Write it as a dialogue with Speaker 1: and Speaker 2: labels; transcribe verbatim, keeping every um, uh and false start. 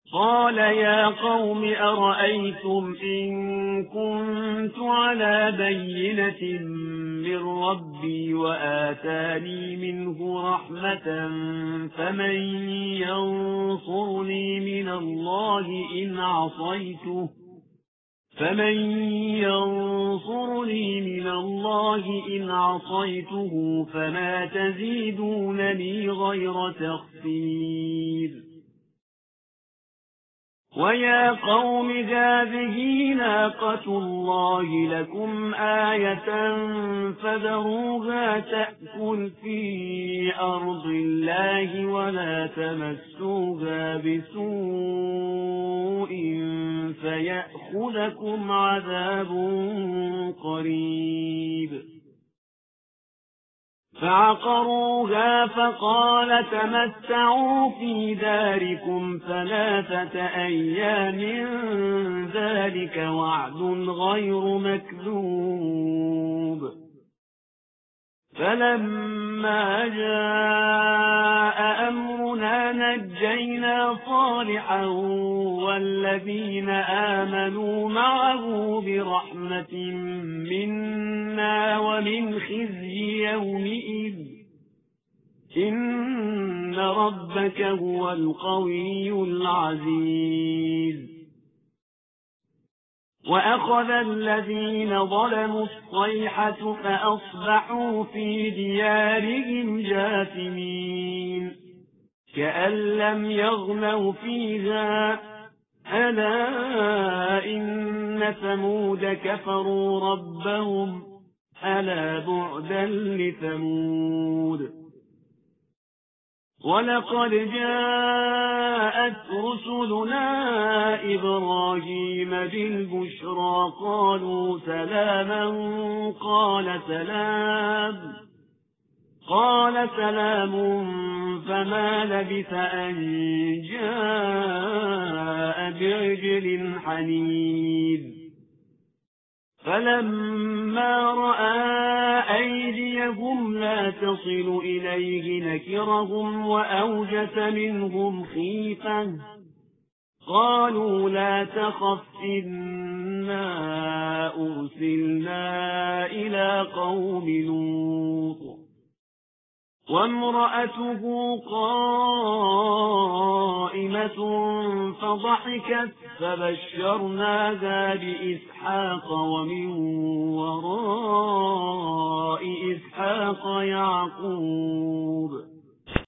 Speaker 1: قال يا قوم أرأيتم إن كنت على بينة من ربي وآتاني منه رحمة فمن ينصرني من الله إن عصيته فمن ينصرني من الله إن عصيته فما تزيدونني غير تخسير ويا قوم هذه ناقة الله لكم آية فذروها تأكل في أرض الله ولا تمسوها بسوء فيأخذكم عذاب قريب فعقروها فقال تمتعوا في داركم ثلاثة أيام ذلك وعد غير مكذوب فلما جاء أمرنا نجينا صالحا والذين آمنوا معه برحمة منا ومن خزي يومئذ إن ربك هو القوي العزيز وأخذ الذين ظلموا الصيحة فأصبحوا في ديارهم جاثمين كأن لم يغنوا فيها ألا إن ثمود كفروا ربهم ألا بعدا لثمود ولقد جاءت رسلنا إبراهيم بالبشرى قالوا سلاما قال سلام قال سلام فما لبث أن جاء بعجل حنيذ فلما رأى أيديهم لا تصل إليه نكرهم وأوجس منهم خيفة قالوا لا تخف إنا أرسلنا إلى قوم لوط وامرأته قائمة فضحكت فبشرناها بإسحاق ومن وراء إسحاق يعقوب